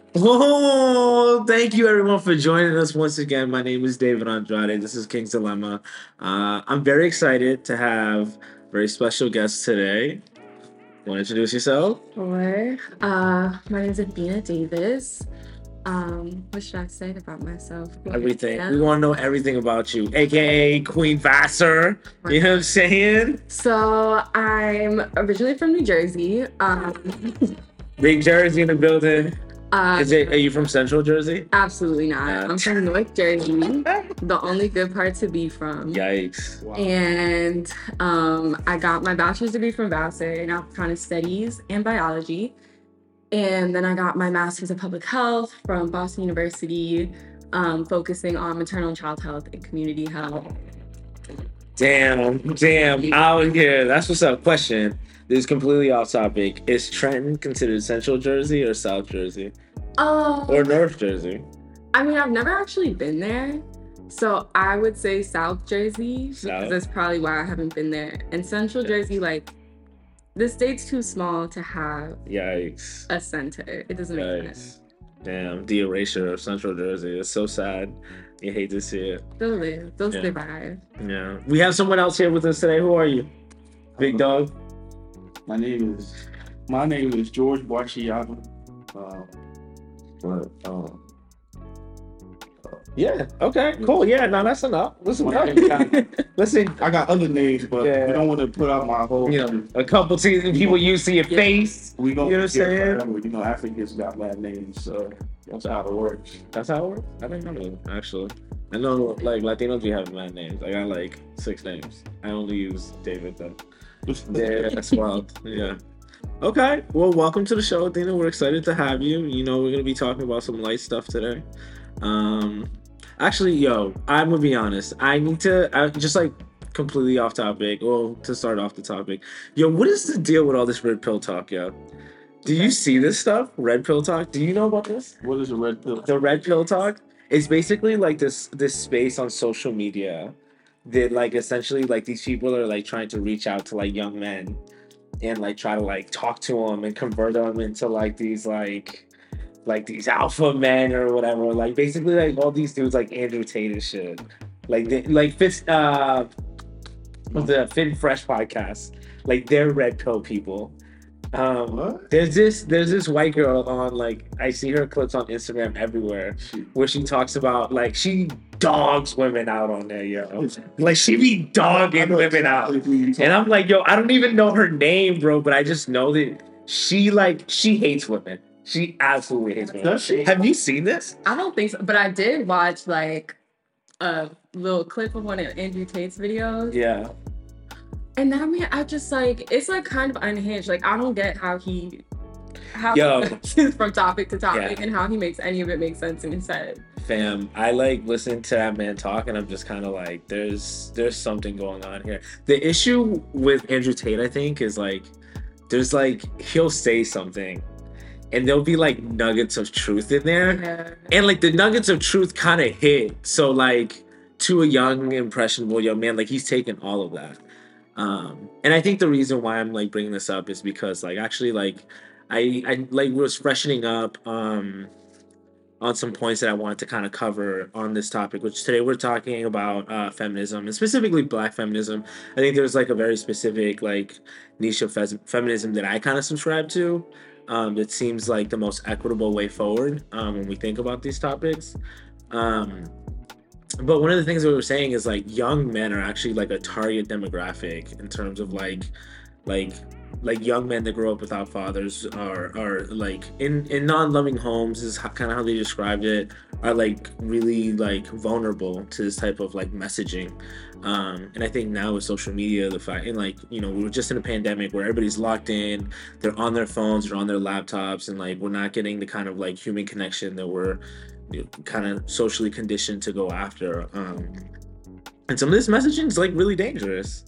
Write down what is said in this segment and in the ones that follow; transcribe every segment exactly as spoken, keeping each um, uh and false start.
Oh, thank you everyone for joining us once again. My name is David Andrade. This is King's Dilemma. Uh, I'm very excited to have very special guests today. Want to introduce yourself? Sure. Uh, my name is Athena Davis. Um, what should I say about myself? Everything. Yeah. We want to know everything about you, aka Queen Vassar. You know what I'm saying? So I'm originally from New Jersey. Um, Big Jersey in the building. uh, Is it? Are you from Central Jersey? absolutely not. Uh, I'm from North Jersey, the only good part to be from. Yikes! Wow. And um, I got my bachelor's degree from Vassar in Africana Studies and Biology. And then I got my master's of public health from Boston University, um, focusing on maternal and child health and community health. Damn, damn, out here. That's what's up. Question. This is completely off topic. Is Trenton considered Central Jersey or South Jersey? Um, Or North Jersey? I mean, I've never actually been there. So I would say South Jersey, South? because that's probably why I haven't been there. And Central Jersey, like, the state's too small to have Yikes. a center. It doesn't make Yikes. sense. Damn, the erasure of Central Jersey. It's so sad. You hate to see it. They'll live. They'll Yeah. survive. Yeah. We have someone else here with us today. Who are you? Big dog? My name is my name is George Barciano. Uh, but um, Yeah. Okay. Cool. Yeah. No, that's enough. Listen. My name's kinda- Listen. I got other names, but Yeah. we don't want to put out my whole. You know, a couple seasons people you see your Yeah. face. we don't you know what I'm get saying? forever. You know, Africans got bad names, so that's how it works. That's how it works. I didn't know that, actually. I know like Latinos we have mad names. I got like six names. I only use David though. Yeah, that's wild. Yeah. Okay. Well, welcome to the show, Athena. We're excited to have you. You know, we're gonna be talking about some light stuff today. Um, actually, yo, I'm gonna be honest. I need to I, just like completely off topic. Well, to start off the topic, yo, what is the deal with all this red pill talk, yo? Do you see this stuff? Red pill talk. Do you know about this? What is a red pill? The red pill talk is basically like this this space on social media that like essentially like these people are like trying to reach out to like young men and like try to like talk to them and convert them into like these like like these alpha men or whatever. Like basically like all these dudes like Andrew Tate and shit. Like they, like Fitz uh the Fit and Fresh podcast. Like they're red pill people. Um, What? there's this there's this white girl on like I see her clips on Instagram everywhere where she talks about like she dogs women out on there, yo. Like she be dogging women out. And I'm like, yo, I don't even know her name, bro, but I just know that she like she hates women. She absolutely hates women. Does she? Have you seen this? I don't think so, but I did watch like a little clip of one of Andrew Tate's videos. Yeah. And that man, I just like it's like kind of unhinged. Like I don't get how he how Yo. he bounces from topic to topic Yeah. and how he makes any of it make sense in his head. Fam, I like listen to that man talk and I'm just kind of like there's there's something going on here. The issue with Andrew Tate, I think, is like there's like he'll say something and there'll be like nuggets of truth in there. Yeah. And like the nuggets of truth kind of hit. So like to a young impressionable young man, like he's taken all of that. Um, and I think the reason why I'm like bringing this up is because like actually like I I like was freshening up um on some points that I wanted to kind of cover on this topic, which today we're talking about uh, feminism and specifically Black feminism. I think there's like a very specific like niche of fe- feminism that I kind of subscribe to. Um, that seems like the most equitable way forward um, when we think about these topics. Um, but one of the things that we were saying is like young men are actually like a target demographic in terms of like like like young men that grow up without fathers are are like in in non-loving homes is kind of how they described it, are like really like vulnerable to this type of like messaging. Um and I think now with social media, the fact, and like, you know, we were just in a pandemic where everybody's locked in, they're on their phones, they're on their laptops, and like we're not getting the kind of like human connection that we're, you know, kind of socially conditioned to go after. Um and some of this messaging is like really dangerous.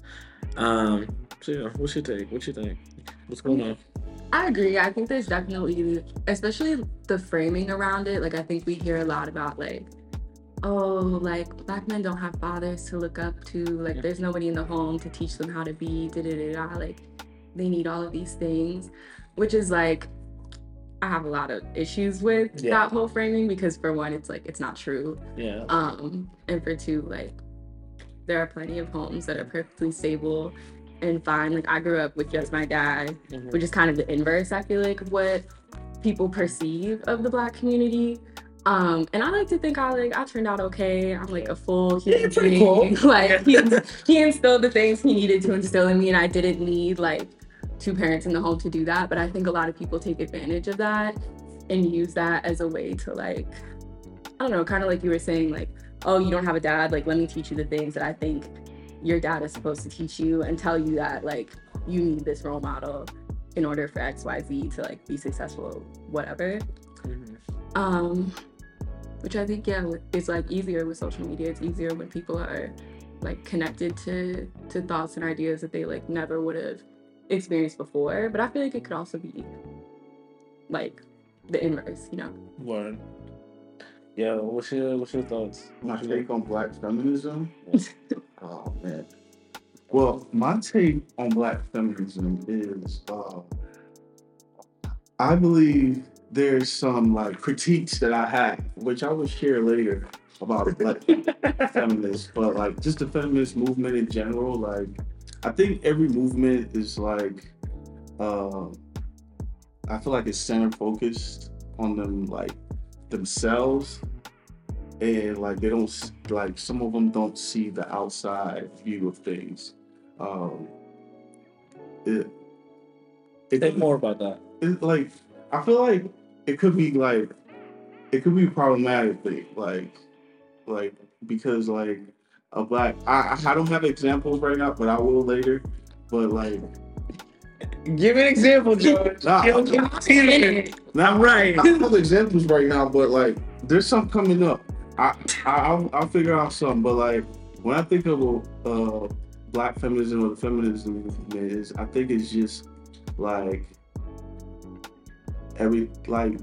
um so yeah, what's your take? What you think? What's going on? I agree. I think there's definitely, especially the framing around it. Like I think we hear a lot about like, oh, like Black men don't have fathers to look up to. Like Yeah. there's nobody in the home to teach them how to be. Da da da da. Like they need all of these things, which is like I have a lot of issues with Yeah. that whole framing because for one, it's like it's not true. Yeah. Um, and for two, like there are plenty of homes that are perfectly stable and fine. Like I grew up with just my dad, Mhm. which is kind of the inverse, I feel like, of what people perceive of the Black community. Um, and I like to think I like I turned out okay. I'm like a full Yeah, human you're pretty being. cool. Like he, he instilled the things he needed to instill in me, and I didn't need like two parents in the home to do that. But I think a lot of people take advantage of that and use that as a way to like, I don't know, kind of like you were saying, like, oh, you don't have a dad, like let me teach you the things that I think your dad is supposed to teach you and tell you that like you need this role model in order for X Y Z to like be successful, whatever. Mhm. Um, which I think, yeah, is like easier with social media. It's easier when people are like connected to to thoughts and ideas that they like never would have experienced before. But I feel like it could also be like the inverse, you know? Word. Yeah, what's your what's your thoughts? My What's your- take on Black feminism. Oh man. Well, my take on Black feminism is, uh, I believe there's some like critiques that I have, which I will share later about Black feminists, but like just the feminist movement in general. Like, I think every movement is like, uh, I feel like it's center focused on them, like themselves. And like they don't s- like some of them don't see the outside view of things. Um, it, it Think more about that. it, like I feel like it could be like it could be problematically like like because like a black I I don't have examples right now, but I will later. But like Give an example, George. Nah, Yo, I'm- give it to me. not right. I don't have examples right now, but like there's something coming up. I, I I'll, I'll figure out something. But like when I think of uh black feminism or the feminism movement is, I think it's just like every like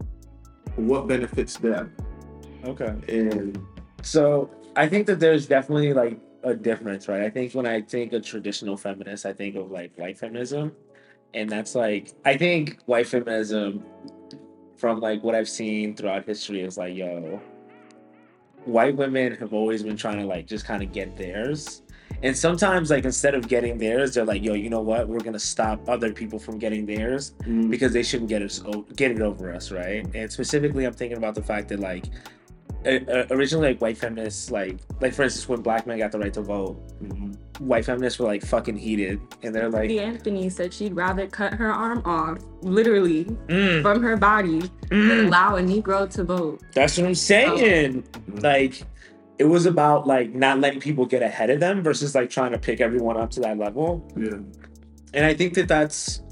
what benefits them. Okay. And So I think that there's definitely like a difference, right? I think when I think of traditional feminist, I think of like white feminism. And that's like, I think white feminism, from like what I've seen throughout history, is like, yo, white women have always been trying to like just kind of get theirs. And sometimes, like, instead of getting theirs, they're like, yo, you know what? We're going to stop other people from getting theirs mm, because they shouldn't get us o- get it over us, right? And specifically, I'm thinking about the fact that like uh, uh, originally, like white feminists, like like for instance, when black men got the right to vote, mhm. white feminists were like fucking heated, and they're like, Lady Anthony said she'd rather cut her arm off, literally, mm, from her body than mm, allow a Negro to vote. that's what I'm saying. Like, it was about like not letting people get ahead of them versus like trying to pick everyone up to that level. Yeah. And I think that that's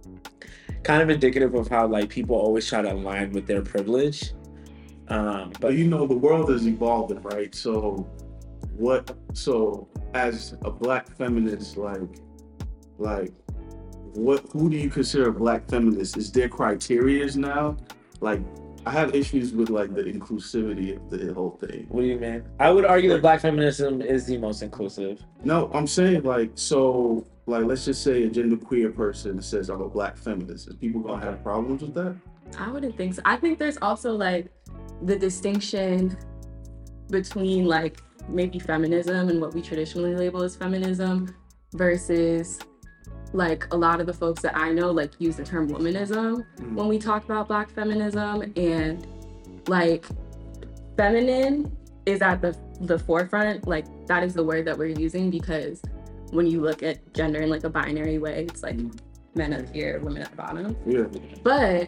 kind of indicative of how like people always try to align with their privilege. Um, But but you know the world is evolving, right? So what so as a black feminist, like like what who do you consider a black feminist? Is there criterias now? Like I have issues with like the inclusivity of the whole thing. what do you mean? I would argue that black feminism is the most inclusive. No, I'm saying like so like let's just say a genderqueer person says I'm a black feminist. Is people gonna have problems with that? I wouldn't think so. I think there's also like the distinction between like maybe feminism and what we traditionally label as feminism versus like a lot of the folks that I know like use the term womanism Mm. when we talk about black feminism, and like feminine is at the the forefront. Like that is the word that we're using because when you look at gender in like a binary way, it's like men up here, women at the bottom. Yeah. But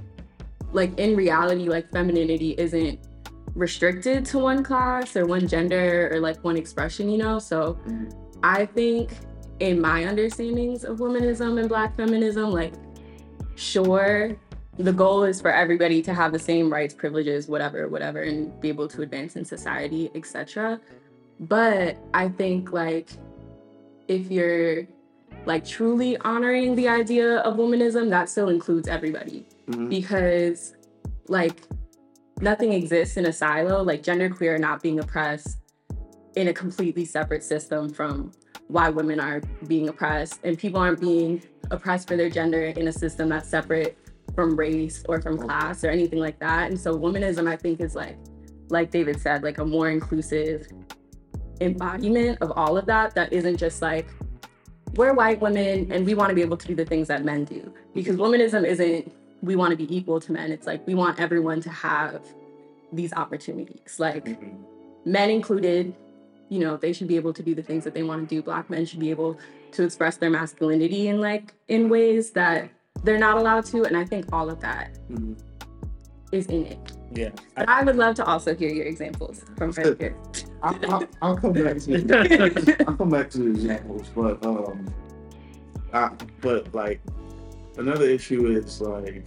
like in reality, like femininity isn't restricted to one class or one gender or like one expression, you know? So Mhm. I think in my understandings of womanism and black feminism, like sure, the goal is for everybody to have the same rights, privileges, whatever, whatever, and be able to advance in society, et cetera. But I think like if you're like truly honoring the idea of womanism, that still includes everybody. Mhm. Because like nothing exists in a silo, like genderqueer not being oppressed in a completely separate system from why women are being oppressed, and people aren't being oppressed for their gender in a system that's separate from race or from class or anything like that. And so womanism, I think, is like, like David said, like a more inclusive embodiment of all of that, that isn't just like, we're white women and we want to be able to do the things that men do. Because womanism isn't, we want to be equal to men. It's like, we want everyone to have these opportunities. Like, mm-hmm. men included, you know, they should be able to do the things that they want to do. Black men should be able to express their masculinity in like, in ways that they're not allowed to. And I think all of that mm-hmm. is in it. Yeah. But I, I would love to also hear your examples from right here. I'll, I'll, I'll come back to I'll come back to the examples, but um, I, but like another issue is like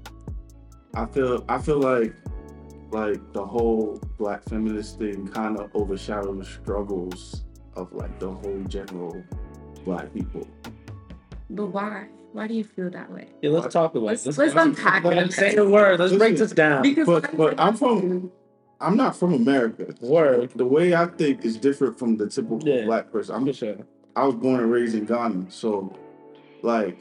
I feel I feel like like the whole Black feminist thing kind of overshadows struggles of like the whole general Black people. But why? Why do you feel that way? Yeah, let's talk about let's, it. Let's, let's unpack it. Say the word. Let's break this down. Because but, but I'm from, I'm not from America. Word. The way I think is different from the typical yeah, Black person. I'm for sure. I was born and raised in Ghana, so like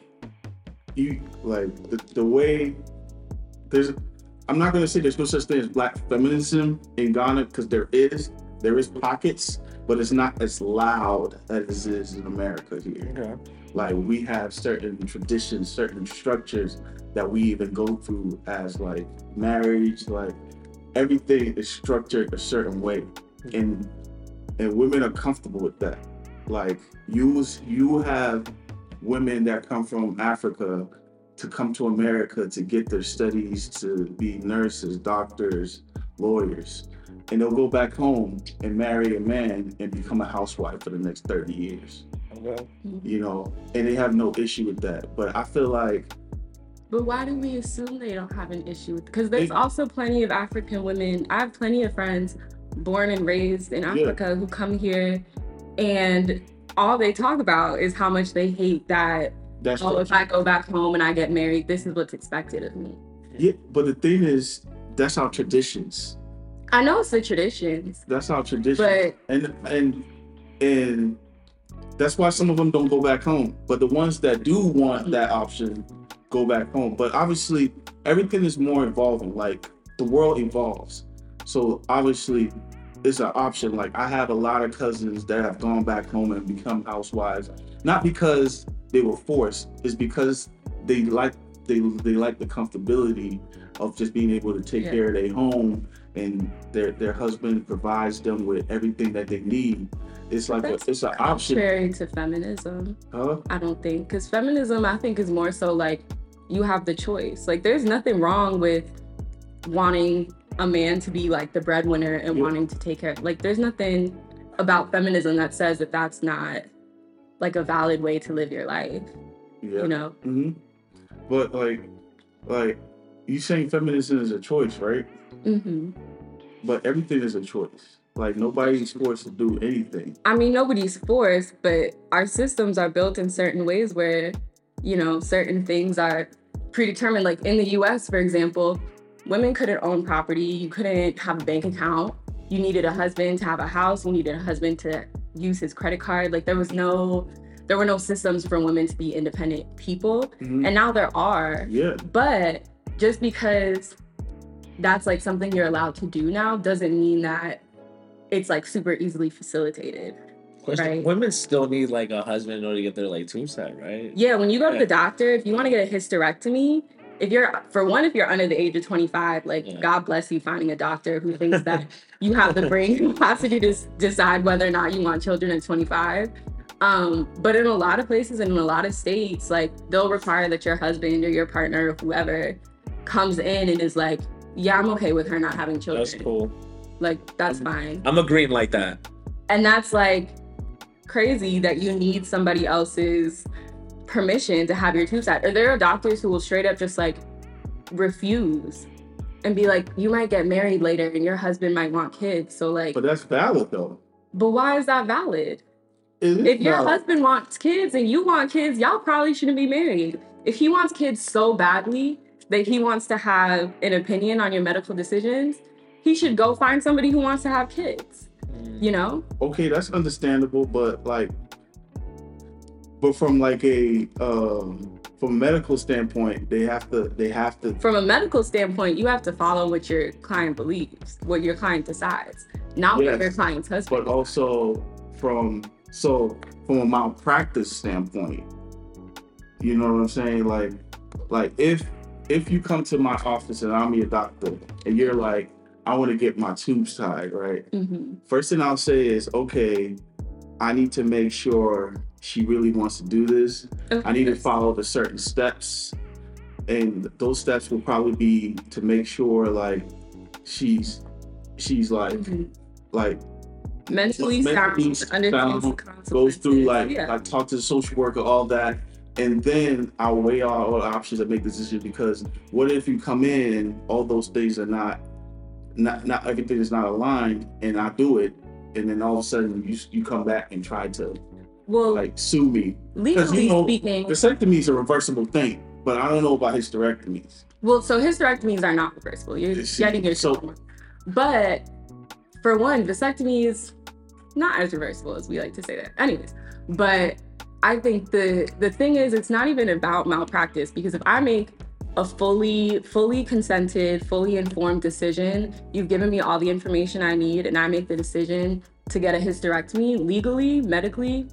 you like the the way there's. I'm not gonna say there's no such thing as Black feminism in Ghana because there is. There is pockets, but it's not as loud as it is in America here. Okay. Like we have certain traditions, certain structures that we even go through as like marriage, like everything is structured a certain way. And and women are comfortable with that. Like you you have women that come from Africa to come to America to get their studies, to be nurses, doctors, lawyers. And they'll go back home and marry a man and become a housewife for the next thirty years. Okay. You know, and they have no issue with that. But I feel like... But why do we assume they don't have an issue with it? Because there's it, also plenty of African women. I have plenty of friends born and raised in Africa yeah. who come here and all they talk about is how much they hate that, That's oh, if I go back home and I get married, this is what's expected of me. Yeah, but the thing is, that's our traditions. I know it's the traditions. That's our traditions. But and and and that's why some of them don't go back home. But the ones that do want that option go back home. But obviously, everything is more evolving. Like the world evolves. So obviously, it's an option. Like I have a lot of cousins that have gone back home and become housewives, not because they were forced. It's because they like they they like the comfortability of just being able to take yeah. care of their home, and their their husband provides them with everything that they need. It's like a, it's an option. Contrary to feminism, huh? I don't think, because feminism, I think, is more so like you have the choice. Like there's nothing wrong with wanting a man to be like the breadwinner and yeah. wanting to take care. Like there's nothing about feminism that says that that's not like a valid way to live your life. Yeah. You know. Mm-hmm. But like, like you saying feminism is a choice, right? Mm-hmm. But everything is a choice. Like nobody's forced to do anything. I mean, nobody's forced, but our systems are built in certain ways where, you know, certain things are predetermined. Like in the U S, for example, women couldn't own property. You couldn't have a bank account. You needed a husband to have a house. You needed a husband to use his credit card. Like there was no, there were no systems for women to be independent people. Mm-hmm. And now there are. Yeah. But just because that's like something you're allowed to do now doesn't mean that it's like super easily facilitated. Question, right? Women still need like a husband in order to get their like tube set, right? Yeah, when you go yeah. to the doctor, if you want to get a hysterectomy, if you're, for one, if you're under the age of twenty-five, like yeah. God bless you finding a doctor who thinks that you have the brain capacity to decide whether or not you want children at twenty-five. Um, but in a lot of places and in a lot of states, like they'll require that your husband or your partner or whoever comes in and is like, yeah, I'm okay with her not having children. That's cool. Like, that's I'm, fine. I'm agreeing like that. And that's like crazy that you need somebody else's permission to have your tube set. Or there are doctors who will straight up just like refuse and be like, you might get married later and your husband might want kids. So like, but that's valid though. But why is that valid? It is if your valid. husband wants kids and you want kids, y'all probably shouldn't be married. If he wants kids so badly that he wants to have an opinion on your medical decisions, he should go find somebody who wants to have kids, you know? Okay, that's understandable, but like, but from like a, um, from a medical standpoint, they have to they have to From a medical standpoint, you have to follow what your client believes, what your client decides, not Yes, what your client's husband. but also from so from a malpractice standpoint, you know what I'm saying? Like like if if you come to my office and I'm your doctor and you're like, I want to get my tubes tied, right? Mm-hmm. First thing I'll say is, okay, I need to make sure she really wants to do this. Of I need to course. follow the certain steps, and those steps will probably be to make sure like she's she's like Mhm. like Mentally mentally sound, understands the sound, consequences. goes through like yeah. like talk to the social worker, all that, and then I'll weigh all, all the options and make the decision. Because what if you come in and all those things are not not not everything is not aligned, and I do it, and then all of a sudden you you come back and try to Well, like sue me. legally you know, speaking, Vasectomy is a reversible thing, but I don't know about hysterectomies. well, so hysterectomies are not reversible. You're See, getting your so- shit wrong. But for one, vasectomies not as reversible as we like to say that. Anyways, but I think the the thing is, it's not even about malpractice, because if I make a fully fully consented, fully informed decision, you've given me all the information I need, and I make the decision to get a hysterectomy legally, medically,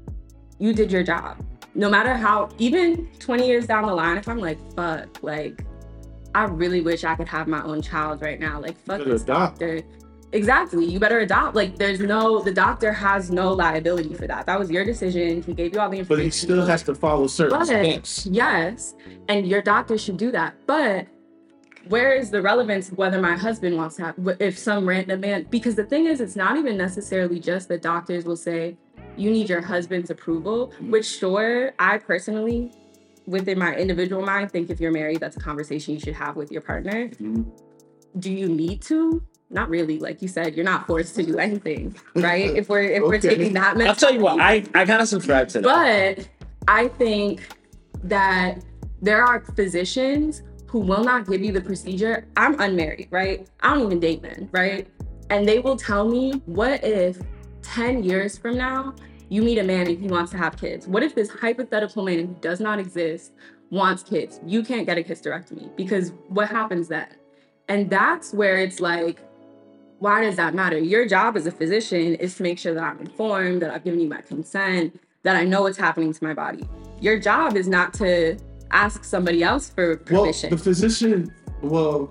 you did your job. No matter how, even twenty years down the line, if I'm like, fuck, like, I really wish I could have my own child right now. Like, fuck Better this adopt. doctor. Exactly. You better adopt. Like, there's no, the doctor has no liability for that. That was your decision. He gave you all the But information. he still has to follow certain But, steps. yes, and your doctor should do that. But where is the relevance of whether my husband wants to have, if some random man, because the thing is, it's not even necessarily just that doctors will say, you need your husband's approval, which sure, I personally, within my individual mind, think if you're married, that's a conversation you should have with your partner. Mhm. Do you need to? Not really. Like you said, you're not forced to do anything, right? If we're if we're Okay. taking that I'll tell you what, mentality. I, I kind of subscribe to that. But I think that there are physicians who will not give you the procedure. I'm unmarried, right? I don't even date men, right? And they will tell me, what if ten years from now, you meet a man and he wants to have kids? What if this hypothetical man who does not exist wants kids? You can't get a hysterectomy, because what happens then? And that's where it's like, why does that matter? Your job as a physician is to make sure that I'm informed, that I've given you my consent, that I know what's happening to my body. Your job is not to ask somebody else for Well, permission. the physician, well,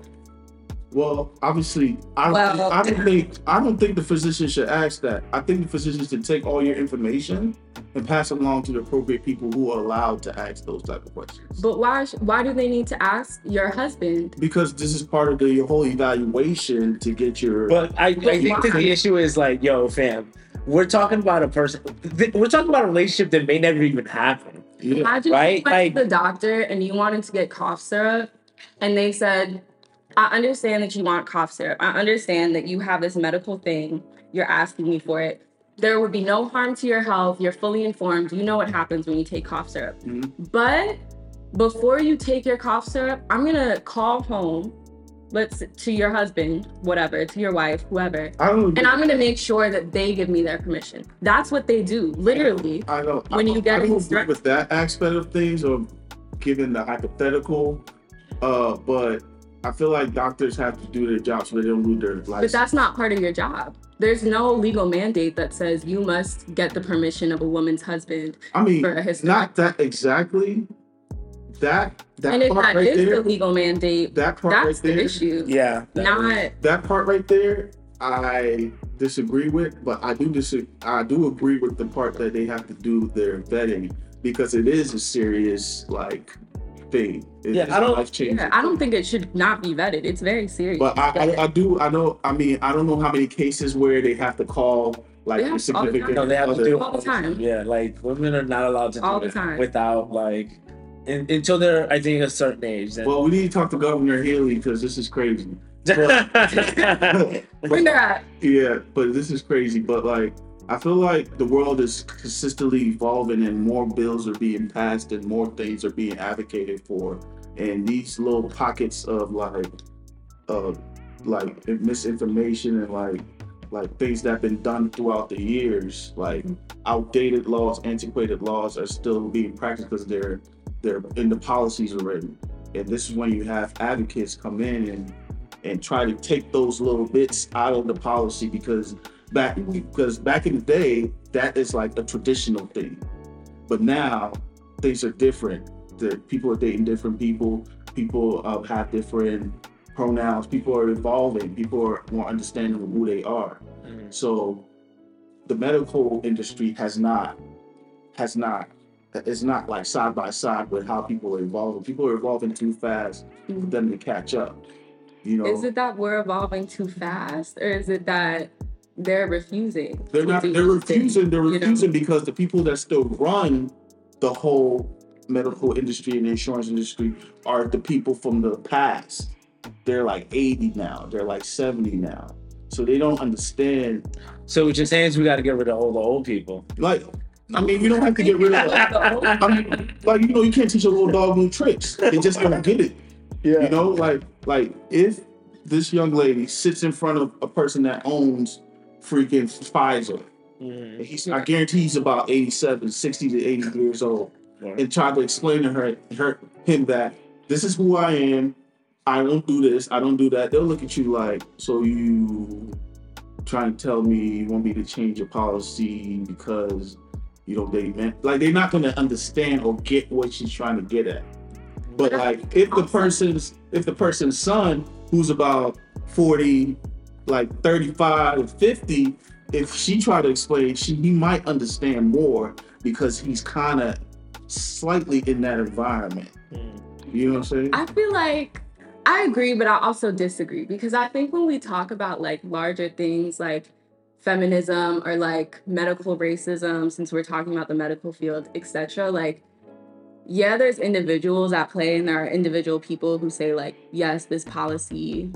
well, obviously, I don't, Well- I don't think, I don't think the physician should ask that. I think the physician should take all your information and pass it along to the appropriate people who are allowed to ask those type of questions. But why sh- why do they need to ask your husband? Because this is part of the whole evaluation to get your. But I, I think that the issue is like, yo, fam, we're talking about a person, th- we're talking about a relationship that may never even happen. yeah. Imagine Right? you went Like- to the doctor and you wanted to get cough syrup, and they said, I understand that you want cough syrup. I understand that you have this medical thing. You're asking me for it. There would be no harm to your health. You're fully informed. You know what happens when you take cough syrup. Mhm. But before you take your cough syrup, I'm gonna call home, let's to your husband, whatever, to your wife, whoever, I don't. and I'm gonna make sure that they give me their permission. That's what they do, literally. I don't. when I, you get I don't agree instruct- with that aspect of things, or given the hypothetical. Uh, but I feel like doctors have to do their job so they don't lose their license. But that's not part of your job. There's no legal mandate that says you must get the permission of a woman's husband I mean, for a hysterectomy. not that exactly. That that And if part that right is there. the legal mandate, That part that's right the there. issue. Yeah. Not That part right there, I disagree with. But I do dis- I do agree with the part that they have to do their vetting, because it is a serious like thing. It Yeah, is I don't- life-changing. yeah, I don't think it should not be vetted. It's very serious. But I, I, I do, I know, I mean, I don't know how many cases where they have to call like Yeah, all a the significant time. No, they have to other. do it All the time. Yeah, like women are not allowed to All do the it time. without like in, until they're I think a certain age. And Well, we need to talk to Governor Haley because this is crazy. when they're at, Yeah, but this is crazy. But like, I feel like the world is consistently evolving and more bills are being passed and more things are being advocated for. And these little pockets of like, uh, like misinformation and like, like things that have been done throughout the years, like outdated laws, antiquated laws are still being practiced because they're they're in the policies already. And this is when you have advocates come in and and try to take those little bits out of the policy because back because back in the day that is like a traditional thing. But now things are different. The people are dating different people. People uh, have different pronouns. People are evolving. People are more understanding of who they are. Mm-hmm. So the medical industry has not has not it's not like side by side with how people are evolving. People are evolving too fast mm-hmm. for them to catch up. You know, is it that we're evolving too fast, or is it that they're refusing? They're not. They're refusing. They're refusing you know? because the people that still run the whole medical industry and the insurance industry are the people from the past. They're like eighty now. They're like seventy now. So they don't understand. So what you're saying is we got to get rid of all the old people. Like, I mean, you don't have to get rid of. I mean, like you know, you can't teach a little dog new tricks. They just don't get it. Yeah. You know, like like if this young lady sits in front of a person that owns freaking Pfizer, mm. he's I guarantee he's about eighty-seven, sixty to eighty years old, right. and try to explain to her, her him that this is who I am. I don't do this. I don't do that. They'll look at you like, so you trying to tell me you want me to change your policy because you know they meant like they're not going to understand or get what she's trying to get at. But like if the person's if the person's son who's about forty, like thirty-five, fifty, if she tried to explain, she he might understand more because he's kind of slightly in that environment. You know what I'm saying? I feel like I agree, but I also disagree because I think when we talk about like larger things like feminism or like medical racism, since we're talking about the medical field, et cetera, like yeah, there's individuals at play and there are individual people who say like, yes, this policy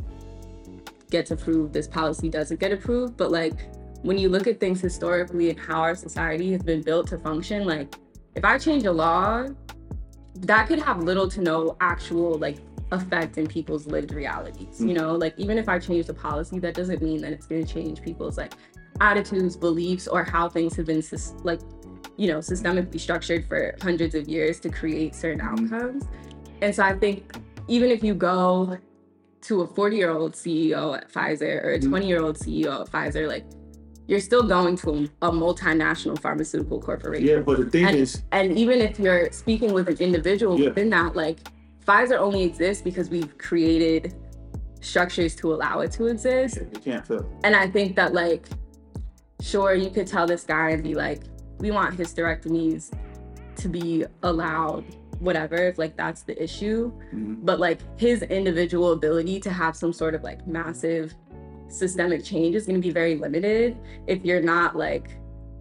gets approved, this policy doesn't get approved. But like, when you look at things historically and how our society has been built to function, like if I change a law, that could have little to no actual like effect in people's lived realities. Mm-hmm. You know, like even if I change the policy, that doesn't mean that it's going to change people's like attitudes, beliefs, or how things have been like, you know, systemically structured for hundreds of years to create certain outcomes. And so I think even if you go to a forty-year-old C E O at Pfizer or a twenty-year-old C E O at Pfizer, like you're still going to a, a multinational pharmaceutical corporation. Yeah, but the thing and, is... And even if you're speaking with an individual yeah. within that, like Pfizer only exists because we've created structures to allow it to exist. Yeah, you can't fail. And I think that like, sure, you could tell this guy and be like, we want hysterectomies to be allowed, whatever, if like that's the issue. Mm-hmm. But like his individual ability to have some sort of like massive systemic change is going to be very limited if you're not like,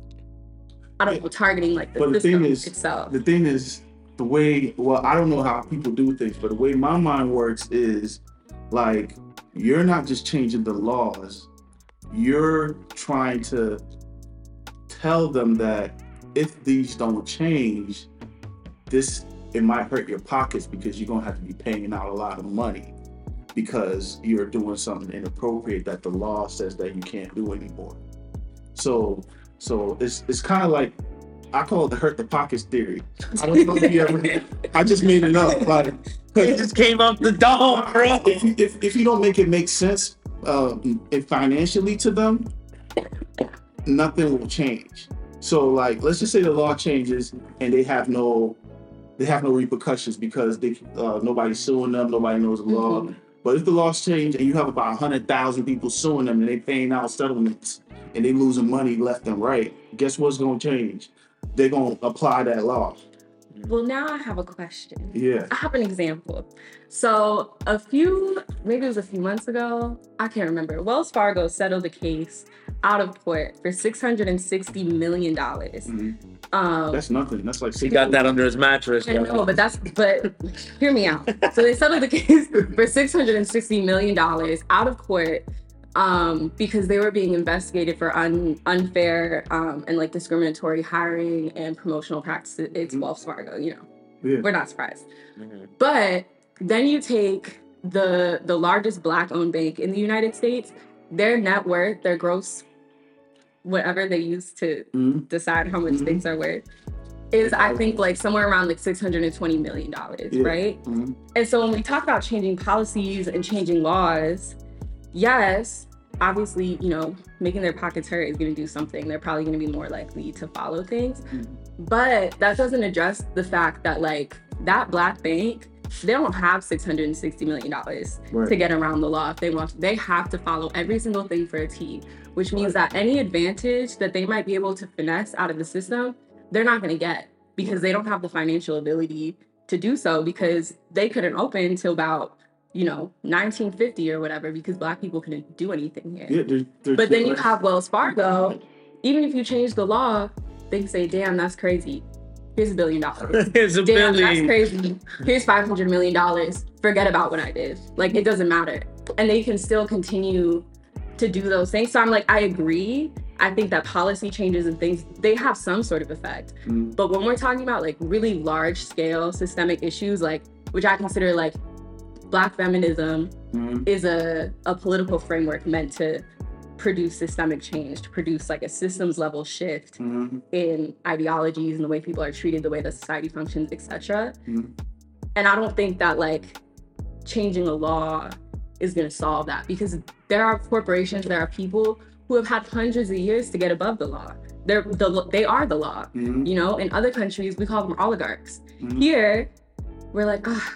I don't know, targeting like the, but the system thing is, itself. The thing is, the way, well, I don't know how people do things, but the way my mind works is like, you're not just changing the laws, you're trying to tell them that if these don't change, this it might hurt your pockets because you're gonna have to be paying out a lot of money because you're doing something inappropriate that the law says that you can't do anymore. So, so it's it's kind of like I call it the hurt the pockets theory. I don't know if you ever. I just made it up. Like it just came up the dome, bro. If, if if you don't make it make sense, um, if financially to them, nothing will change. So like, let's just say the law changes and they have no, they have no repercussions because they uh, nobody's suing them, nobody knows the law. Mm-hmm. But if the laws change and you have about a hundred thousand people suing them and they paying out settlements and they losing money left and right, guess what's gonna change? They're gonna apply that law. Well, now I have a question. Yeah. I have an example. So a few, maybe it was a few months ago, I can't remember. Wells Fargo settled a case out of court for six hundred sixty million dollars. Mm-hmm. Um, that's nothing. That's like he got that under his mattress. I know, but that's but hear me out. So they settled the case for six hundred sixty million dollars out of court um, because they were being investigated for un, unfair um, and like discriminatory hiring and promotional practices. It's mm-hmm. Wells Fargo, you know. Yeah. We're not surprised. Mm-hmm. But then you take the the largest Black-owned bank in the United States, their net worth, their gross, whatever they use to mm-hmm. decide how much mm-hmm. things are worth, is I think like somewhere around like six hundred twenty million dollars, Yeah. right? Mhm. And so when we talk about changing policies and changing laws, yes, obviously, you know, making their pockets hurt is going to do something. They're probably going to be more likely to follow things. Mhm. But that doesn't address the fact that like that black bank, they don't have six hundred sixty million dollars Right. to get around the law if they want. They have to follow every single thing for a T, which means that any advantage that they might be able to finesse out of the system, they're not going to get because they don't have the financial ability to do so because they couldn't open until about, you know, nineteen fifty or whatever because black people couldn't do anything here. Yeah, there, there's But then you different- have Wells Fargo, even if you change the law, they can say, damn, that's crazy. Here's a billion dollars. It's a Damn, that's billion. crazy. Here's five hundred million dollars. Forget about what I did. Like, it doesn't matter. And they can still continue to do those things. So I'm like, I agree. I think that policy changes and things, they have some sort of effect. Mhm. But when we're talking about like really large scale systemic issues, like, which I consider like Black feminism Mhm. is a, a political framework meant to produce systemic change, to produce like a systems level shift Mhm. in ideologies and the way people are treated, the way that society functions, et cetera. Mhm. And I don't think that like changing a law is going to solve that because there are corporations, there are people who have had hundreds of years to get above the law. They're the they are the law. Mhm. You know, in other countries we call them oligarchs. Mhm. Here, we're like, ah,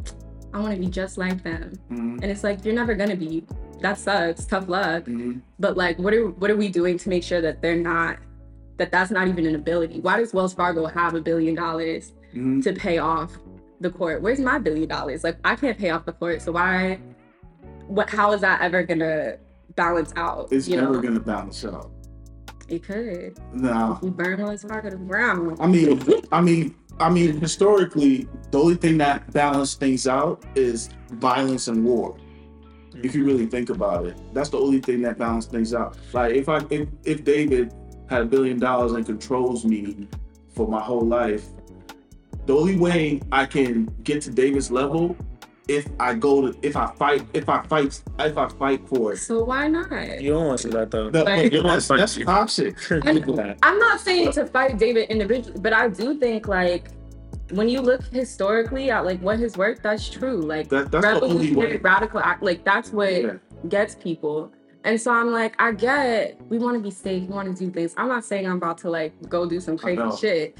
I want to be just like them, Mhm. and it's like you're never gonna be. That sucks. Tough luck. Mhm. But like, what are what are we doing to make sure that they're not, that that's not even an ability? Why does Wells Fargo have a billion dollars Mhm. to pay off the court? Where's my billion dollars? Like, I can't pay off the court, so why? What? How is that ever gonna balance out? It's you never know, gonna balance out. it could. No, We burn Wells Fargo to the ground. I mean, I mean, I mean, historically, the only thing that balanced things out is violence and war. If you really think about it, that's the only thing that balanced things out. Like if I, if, if David had a billion dollars and controls me for my whole life, the only way I can get to David's level if I go to, if I fight, if I fight, if I fight for it. So why not? You don't want to do that though. That- Like- that's, that's toxic. I'm not saying to fight David individually, but I do think like when you look historically at like what his work, that's true. Like That, that's the only revolutionary way. radical act, like that's what Yeah. gets people. And so I'm like, I get we want to be safe, we want to do things. I'm not saying I'm about to like go do some crazy know. shit,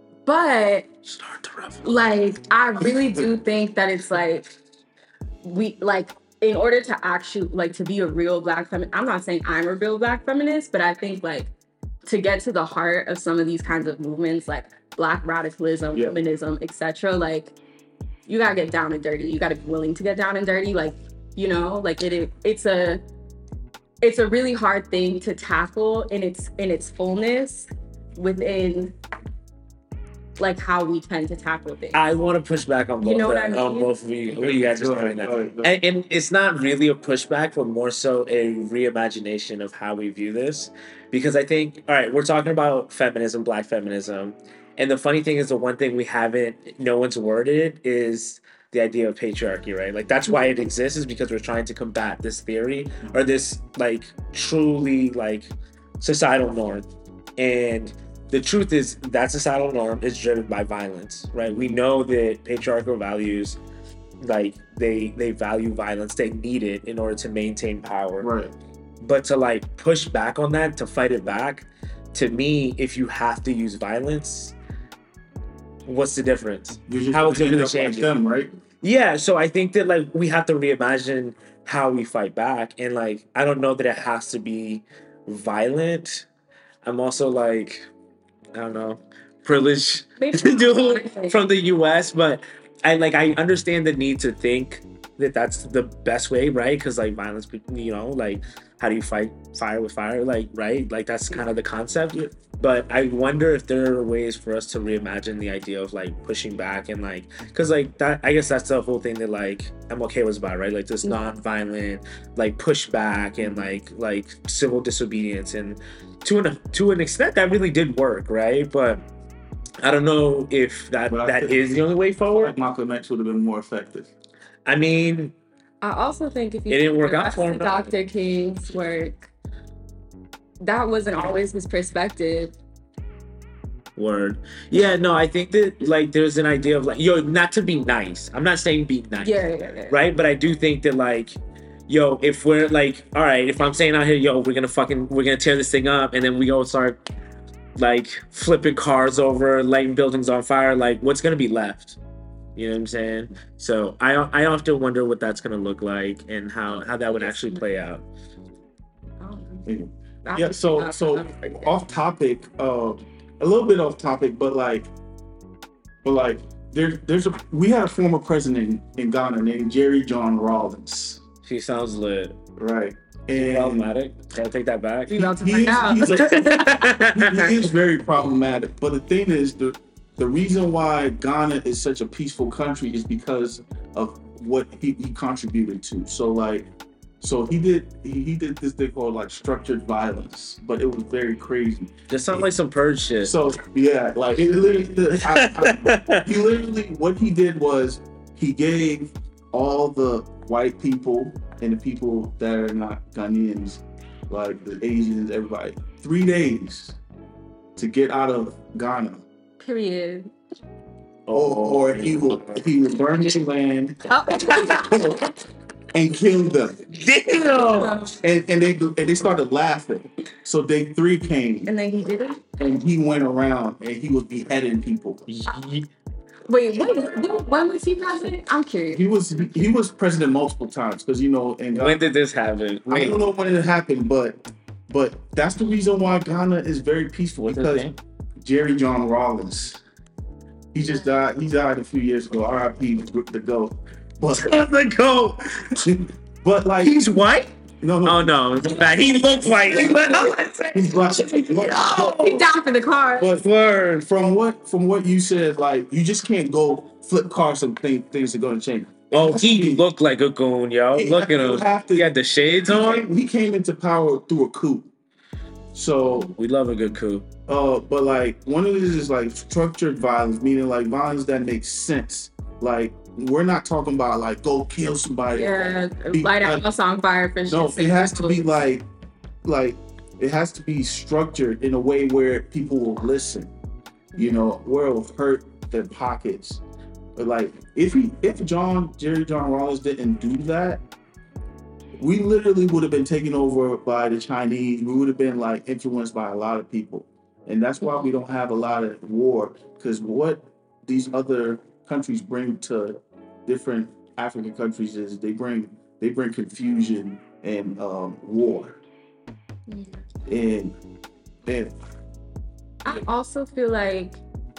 but Start the revolution. like I really do think that it's like we like in order to actually like to be a real Black feminist. I'm not saying I'm a real Black feminist, but I think like to get to the heart of some of these kinds of movements, like Black radicalism, Yeah. feminism, et cetera, like you gotta get down and dirty. You gotta be willing to get down and dirty. Like, you know, like it, it it's a it's a really hard thing to tackle in its in its fullness within like how we tend to tackle things. I want to push back on both, You know what I of- on mean? both of you. What you guys are Go ahead, saying go that. ahead, go ahead. And, and it's not really a pushback, but more so a reimagination of how we view this. Because I think, all right, we're talking about feminism, Black feminism. And the funny thing is, the one thing we haven't, no one's worded is the idea of patriarchy, right? Like, that's why it exists, is because we're trying to combat this theory or this, like, truly, like, societal norm. And the truth is that societal norm is driven by violence, right? We know that patriarchal values, like they they value violence, they need it in order to maintain power. Right. But to like push back on that, to fight it back, to me, if you have to use violence, what's the difference? You're just How is it gonna gonna end up like change it? them, right? Yeah, so I think that like we have to reimagine how we fight back, and like I don't know that it has to be violent. I'm also like, I don't know, privileged Maybe to do not. from the U S, but I like I understand the need to think that that's the best way, right? Because like violence, you know, like how do you fight fire with fire, like right? Like that's kind of the concept. But I wonder if there are ways for us to reimagine the idea of like pushing back and like, because like that, I guess that's the whole thing that like M L K was about, right? Like this non-violent, like pushback and like like civil disobedience, and to an to an extent that really did work, right? But I don't know if that But I that think- is the only way forward. Like Malcolm X would have been more effective. I mean, I also think if you It didn't work look out at for him, though. Doctor King's work, that wasn't always his perspective. Word. Yeah, no, I think that like there's an idea of like, yo, not to be nice. I'm not saying be nice. Yeah, yeah, yeah. Right? But I do think that like, yo, if we're like, all right, if I'm saying out here, yo, we're gonna fucking we're gonna tear this thing up and then we go start like flipping cars over, lighting buildings on fire, like what's gonna be left? You know what I'm saying? So I I often wonder what that's gonna look like and how how that would actually play out. Yeah, so so off topic, uh, a little bit off topic, but like, but like, there's there's a we had a former president in Ghana named Jerry John Rawlings, She sounds lit. right? And Problematic. Can I take that back? You about to he find is, out. he's a- he is very problematic. But the thing is, the the reason why Ghana is such a peaceful country is because of what he, he contributed to. So like, so he did he, he did this thing called like structured violence, but it was very crazy. This sounds like some purge shit. So yeah, like it literally, I, I, he literally what he did was he gave all the white people and the people that are not Ghanaians, like the Asians, everybody, three days to get out of Ghana, Period. or, or he will he will burn his land Oh. and kill them. Damn. And and they and they started laughing. So day three came And then he did it? and he went around and he was beheading people. Wait, what, when was he president? I'm curious. He was he was president multiple times because you know and When did this happen? I don't know when it happened, but but that's the reason why Ghana is very peaceful. What's his Because name? Jerry John Rawlings, he just died. He died a few years ago. R I P the goat. But The goat. but like He's white? no no Oh no, it's bad. He looks white. he's black. He down for the car. But Word. from what from what you said, like you just can't go flip cars and think things are going to change. Oh, he looked like a goon, yo. He- Look at you him. have to- He had the shades He on. came, he came into power through a coup. So We love a good coup. Uh, but like one of these is like structured violence, meaning like violence that makes sense. Like we're not talking about like go kill somebody. Yeah, Be- light a uh, house on fire for No, shit. it has to be like, like it has to be structured in a way where people will listen. You know, where it will hurt their pockets. But like if he, if John Jerry John Rawlings didn't do that, we literally would have been taken over by the Chinese. We would have been like influenced by a lot of people. And that's why we don't have a lot of war, because what these other countries bring to different African countries is they bring they bring confusion and um, war. And and I also feel like,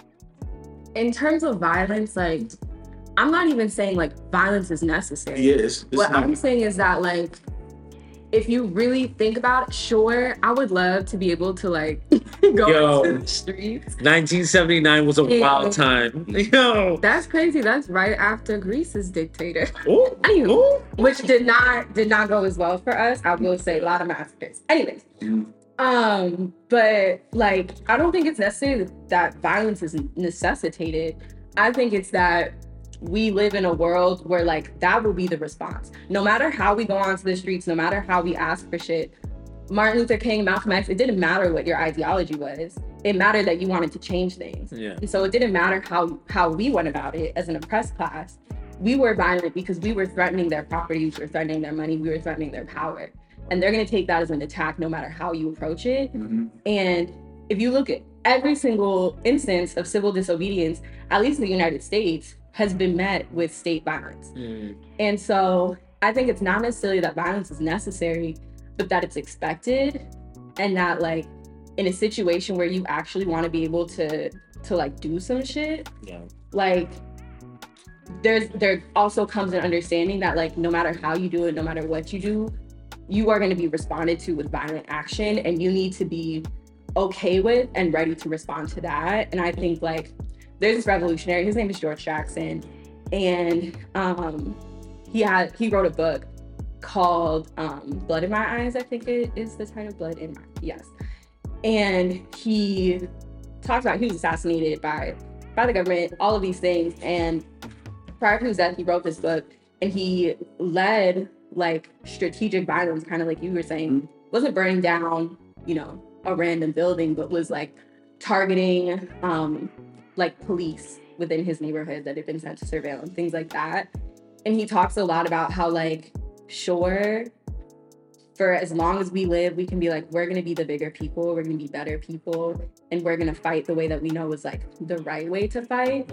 in terms of violence, like, I'm not even saying like violence is necessary. yes, it's What not, I'm saying is that, like, if you really think about it, sure, I would love to be able to like go Yo. into the streets. nineteen seventy-nine was a Yeah. wild time. Yo. That's crazy. That's right after Greece's dictator, Ooh, Anywho. ooh. which did not did not go as well for us. I will say a lot of massacres. Anyways, Mm. um, but like, I don't think it's necessarily that violence is necessitated. I think it's that we live in a world where like that will be the response. No matter how we go onto the streets, no matter how we ask for shit. Martin Luther King, Malcolm X, it didn't matter what your ideology was. It mattered that you wanted to change things. Yeah. And so it didn't matter how how we went about it as an oppressed class. We were violent because we were threatening their property, we were threatening their money, we were threatening their power. And they're gonna take that as an attack no matter how you approach it. Mhm. And if you look at every single instance of civil disobedience, at least in the United States, has been met with state violence. Mm. And so I think it's not necessarily that violence is necessary, but that it's expected, and that like in a situation where you actually want to be able to to like do some shit, Yeah. like there's there also comes an understanding that like no matter how you do it, no matter what you do, you are going to be responded to with violent action, and you need to be okay with and ready to respond to that. And I think like there's this revolutionary, his name is George Jackson, and um he had he wrote a book called um Blood in My Eyes, I think it is the title. Blood in My yes. And he talks about he was assassinated by by the government, all of these things. And prior to his death, he wrote this book, and he led like strategic violence, kind of like you were saying, wasn't burning down, you know, a random building, but was like targeting um, like police within his neighborhood that had been sent to surveillance, things like that. And he talks a lot about how, like, sure, for as long as we live, we can be like, we're going to be the bigger people, we're going to be better people, and we're going to fight the way that we know is, like, the right way to fight.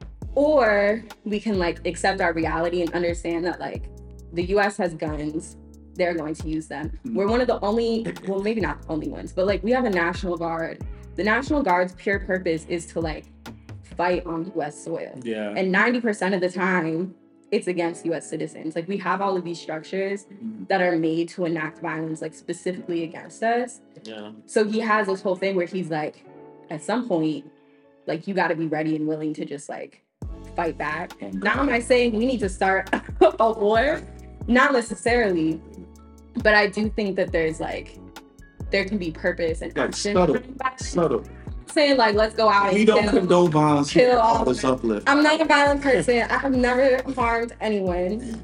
Or we can, like, accept our reality and understand that, like, the U S has guns, they're going to use them. We're one of the only, well, maybe not the only ones, but, like, we have a National Guard. The National Guard's pure purpose is to, like, fight on U S soil. Yeah. And ninety percent of the time, it's against U S citizens. Like, we have all of these structures that are made to enact violence, like, specifically against us. Yeah. So he has this whole thing where he's like, at some point, like, you got to be ready and willing to just, like, fight back. Now, am I saying we need to start a war? Not necessarily. But I do think that there's, like, there can be purpose and Like, action. subtle. Subtle. Saying, like, let's go out and He don't kill. condone violence. kill all All this uplift. I'm not a violent person. I have never harmed anyone.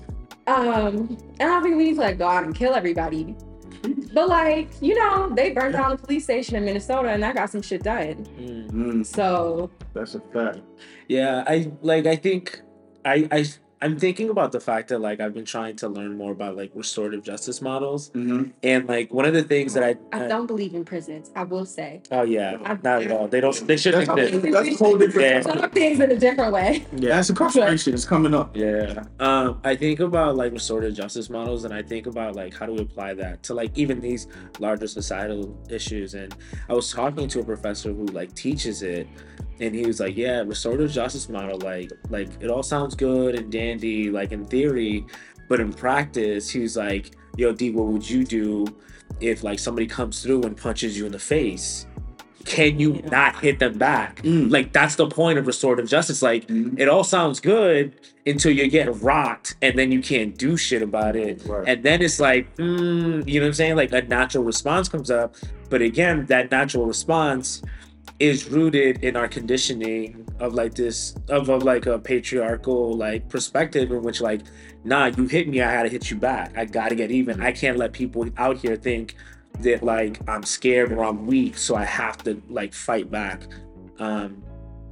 Um, and I don't think we need to, like, go out and kill everybody. But, like, you know, they burned down a police station in Minnesota and that got some shit done. Mm. Mm, So, that's a fact. Yeah, I like. I think I I I'm thinking about the fact that, like, I've been trying to learn more about, like, restorative justice models, Mm-hmm. and, like, one of the things that I, I I don't believe in prisons, I will say. oh yeah, I- not at all. They don't. They shouldn't That's, exist. that's a whole different. Yeah. Some things in a different way. Yeah. That's a conversation. It's coming up. Yeah. Um, I think about, like, restorative justice models, and I think about, like, how do we apply that to, like, even these larger societal issues. And I was talking to a professor who, like, teaches it, and he was like, yeah, restorative justice model, like, like it all sounds good and dandy, like, in theory, but in practice, he was like, yo, D, what would you do if, like, somebody comes through and punches you in the face? Can you Yeah. not hit them back? Mm. Like, that's the point of restorative justice. Like, Mhm. it all sounds good until you get rocked and then you can't do shit about it. Right. And then it's like, mm, you know what I'm saying? Like, a natural response comes up. But again, that natural response is rooted in our conditioning of, like, this, of, of like a patriarchal, like, perspective in which, like, nah, you hit me, I gotta hit you back. I gotta get even. I can't let people out here think that, like, I'm scared or I'm weak, so I have to, like, fight back. Um,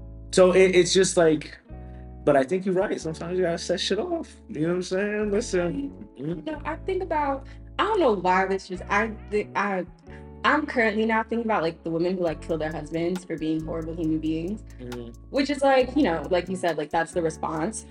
so it, it's just like, but I think you're right. Sometimes you gotta set shit off. You know what I'm saying? Listen. Mm, No, I think about, I don't know why this just, I, I, I'm currently now thinking about, like, the women who, like, kill their husbands for being horrible human beings, mm, which is, like, you know, like you said, like, that's the response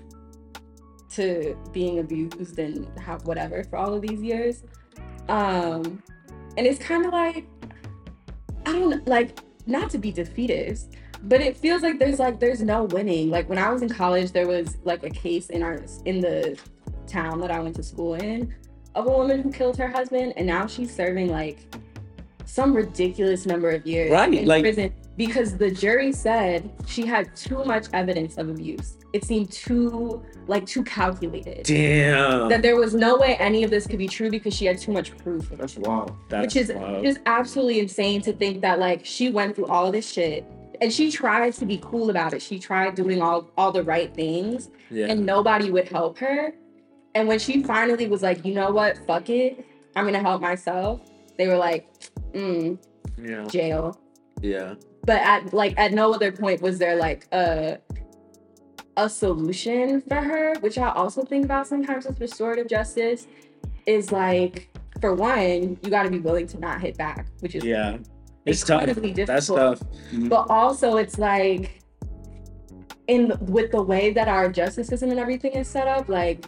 to being abused and have whatever for all of these years. Um, and it's kind of like, I don't, like, not to be defeatist, but it feels like there's, like, there's no winning. Like, when I was in college, there was, like, a case in our, in the town that I went to school in of a woman who killed her husband, and now she's serving, like, some ridiculous number of years Right, in like- prison because the jury said she had too much evidence of abuse. It seemed too, like, too calculated. damn. That there was no way any of this could be true because she had too much proof. That's wild. That's Which is wild. just absolutely insane to think that, like, she went through all of this shit and she tried to be cool about it. She tried doing all, all the right things yeah. and nobody would help her. And when she finally was like, you know what, fuck it, I'm gonna help myself, they were like, mm, yeah. jail. Yeah. But at, like, at no other point was there, like, a a solution for her, which I also think about sometimes with restorative justice, is, like, for one, you got to be willing to not hit back, which is Yeah. It's tough. incredibly difficult. That's tough. But also, it's like, in the, with the way that our justice system and everything is set up, like,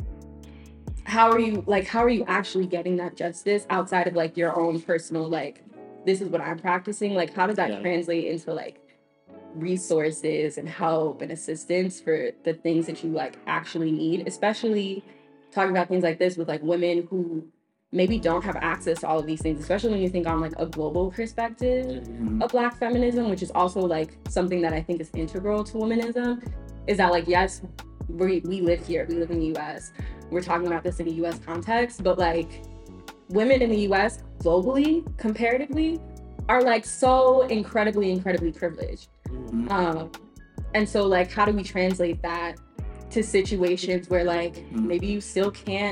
how are you, like, how are you actually getting that justice outside of, like, your own personal, like, this is what I'm practicing? Like, how does that Yeah. translate into, like, resources and help and assistance for the things that you, like, actually need, especially talking about things like this with, like, women who maybe don't have access to all of these things, especially when you think on, like, a global perspective Mhm. of Black feminism, which is also, like, something that I think is integral to womanism, is that, like, yes, we, we live here, we live in the U S, we're talking about this in a U S context, but, like, women in the U S globally, comparatively, are, like, so incredibly, incredibly privileged. Mm, Um, and so, like, how do we translate that to situations where, like, Mm. maybe you still can't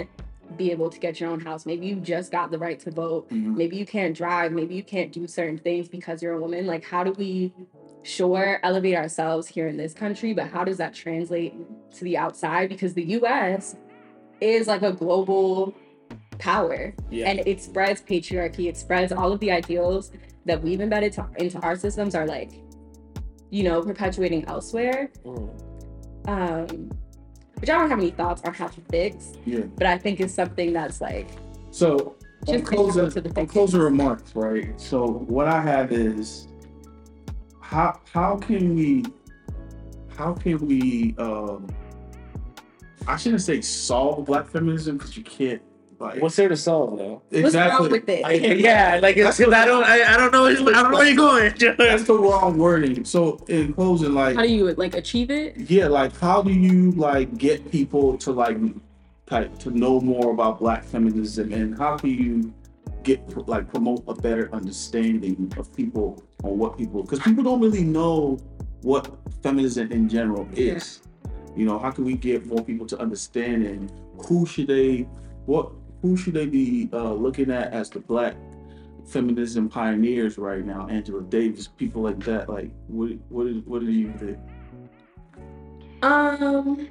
be able to get your own house. Maybe you just got the right to vote. Mhm. Maybe you can't drive. Maybe you can't do certain things because you're a woman. Like, how do we, sure, elevate ourselves here in this country, but how does that translate to the outside? Because the U S is like a global power, Yeah. and it spreads patriarchy. It spreads all of the ideals that we've embedded to, into our systems are like, you know, perpetuating elsewhere. Mm. Um, which I don't have any thoughts on how to fix, Yeah. but I think it's something that's like So on just closing, integral to the on thinking. closing remarks, right? So what I have is how how can we how can we um I shouldn't say solve Black feminism because you can't like What's there to solve though? What's wrong with it? I, yeah, like it's, cause I don't, I, I don't know, I don't know where you're going. That's the wrong wording. So in closing, like How do you like achieve it? yeah, like how do you like get people to like like to know more about Black feminism, and how do you get like promote a better understanding of people on what people, because people don't really know what feminism in general is. You know, how can we get more people to understand, and who should they what who should they be uh, looking at as the Black feminism pioneers right now? Angela Davis, people like that. Like, what what is, what do you think? Um,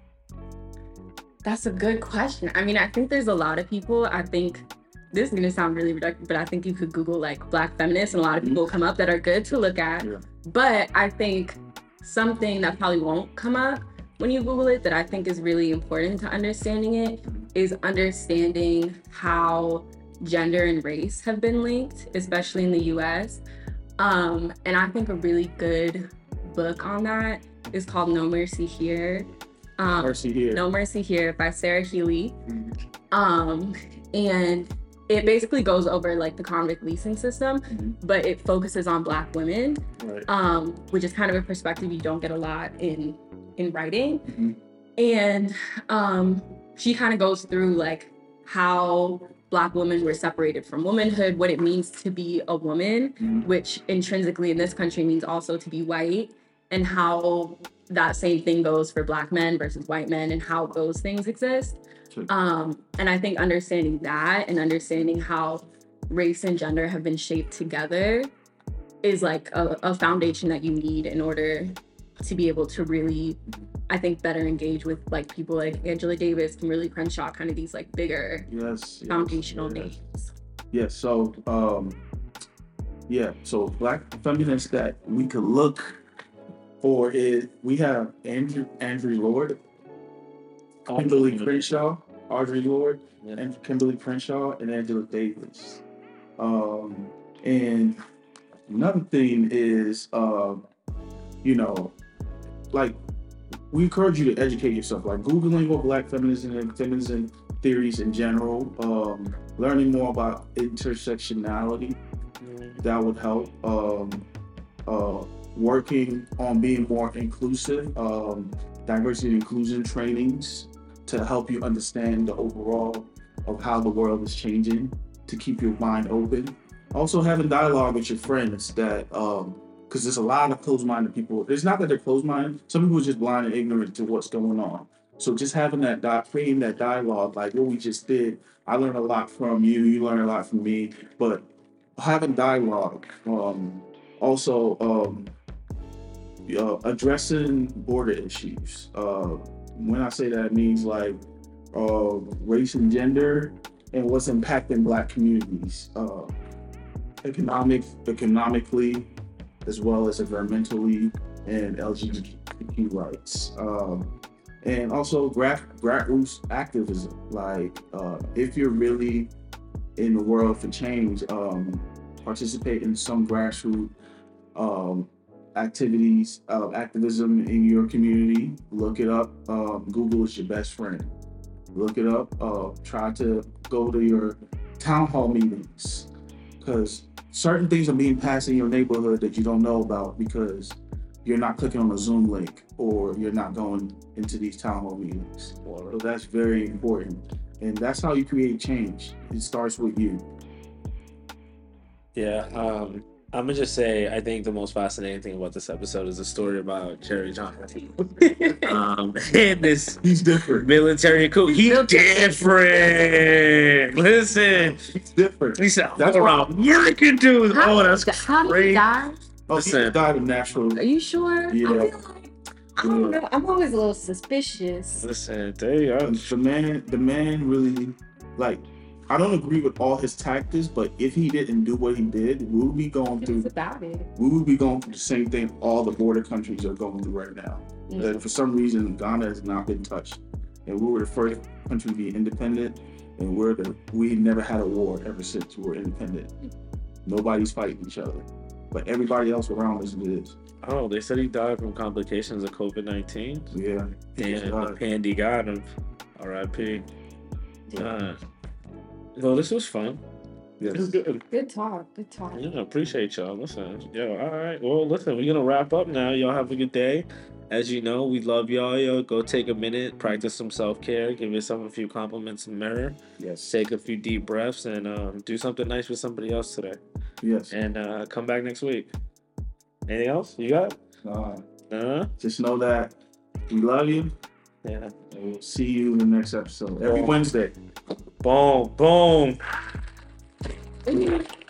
that's a good question. I mean, I think there's a lot of people. I think this is gonna sound really reductive, but I think you could Google like Black feminists, and a lot of people come up that are good to look at. Yeah. But I think something that probably won't come up when you Google it, that I think is really important to understanding it, is understanding how gender and race have been linked, especially in the U S. Um, and I think a really good book on that is called No Mercy Here. Um, Mercy Here. No Mercy Here by Sarah Healy. Mhm. Um, and it basically goes over like the convict leasing system, Mhm. but it focuses on Black women, Right. um, which is kind of a perspective you don't get a lot in in writing. Mhm. And um, she kind of goes through like how Black women were separated from womanhood, what it means to be a woman, Mhm. which intrinsically in this country means also to be white, and how that same thing goes for Black men versus white men, and how those things exist. Sure. Um, and I think understanding that and understanding how race and gender have been shaped together is like a, a foundation that you need in order to be able to really, I think, better engage with like people like Angela Davis, Kimberly Crenshaw, kind of these like bigger Yes. yes, foundational yes. names. Yeah, so um yeah, so Black feminists that we could look for is we have Andrew Andrew Lord, Kimberly Crenshaw, Audre Lorde, Yeah. and Kimberly Crenshaw, and Angela Davis. Um and another thing is uh, you know, like we encourage you to educate yourself, like Googling what Black feminism and feminism theories in general, um, learning more about intersectionality, that would help. Um, uh, working on being more inclusive, um, diversity and inclusion trainings to help you understand the overall of how the world is changing, to keep your mind open. Also having dialogue with your friends that, um, because there's a lot of closed-minded people. It's not that they're closed-minded. Some people are just blind and ignorant to what's going on. So just having that, di- creating that dialogue, like what we just did, I learned a lot from you, you learned a lot from me, but having dialogue, um, also um, uh, addressing border issues. Uh, when I say that, it means like uh, race and gender and what's impacting Black communities, uh, economic, economically, as well as environmentally and L G B T Q rights. Um, and also gra- grassroots activism. Like uh, if you're really in the world for change, um, participate in some grassroots um, activities, uh, activism in your community. Look it up. Um, Google is your best friend. Look it up. Uh, try to go to your town hall meetings, because certain things are being passed in your neighborhood that you don't know about because you're not clicking on a Zoom link or you're not going into these town hall meetings. So that's very important. And that's how you create change. It starts with you. Yeah, um, I'm gonna just say I think the most fascinating thing about this episode is the story about Jerry Johnson. um, and this He's different. military coup. He's different. Listen, He's different. he said, That's "Hold why- on, American dude." How, Oh, that's how did he crazy. die? Oh, he Listen. died of natural. Are you sure? Yeah. I feel like I don't know. I'm always a little suspicious. Listen, there you go. The man, the man really, like, I don't agree with all his tactics, but if he didn't do what he did, we would be going It's through, about it. we would be going through the same thing all the border countries are going through right now. Mm. That for some reason, Ghana has not been touched, and we were the first country to be independent, and we're the we never had a war ever since we were independent. Nobody's fighting each other, but everybody else around us is. Oh, they said he died from complications of COVID nineteen. Yeah, Damn, the pandy got him. R I P. Uh, well, this was fun. yes. This was good. Good talk. Good talk. Yeah, appreciate y'all. Listen, yo, all right. Well, listen, we're gonna wrap up now. Y'all have a good day. As you know, we love y'all. Yo, go take a minute, practice some self care, give yourself a few compliments in the mirror, Yes. take a few deep breaths, and um, do something nice with somebody else today. Yes. And uh, come back next week. Anything else you got? Uh, Uh, just know that we love you, yeah. and we'll see you in the next episode every Boom. Wednesday. Boom, boom.